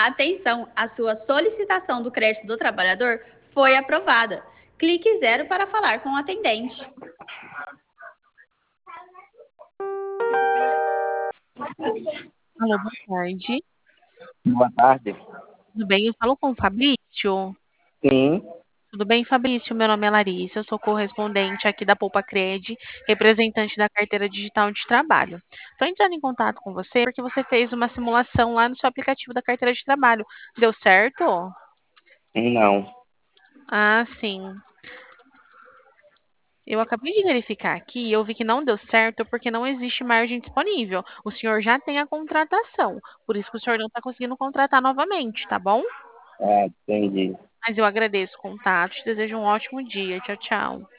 Atenção, a sua solicitação do crédito do trabalhador foi aprovada. Clique 0 para falar com o atendente. Alô, boa tarde. Boa tarde. Tudo bem? Eu falo com o Fabrício. Sim, Tudo bem, Fabrício? Meu nome é Larissa, eu sou correspondente aqui da Poupa Cred, representante da carteira digital de trabalho. Estou entrando em contato com você porque você fez uma simulação lá no seu aplicativo da carteira de trabalho. Deu certo? não. Ah, sim. Eu acabei de verificar aqui e eu vi que não deu certo porque não existe margem disponível. O senhor já tem a contratação, por isso que o senhor não está conseguindo contratar novamente, tá bom? Ah, entendi. Mas eu agradeço o contato, te desejo um ótimo dia. Tchau, tchau.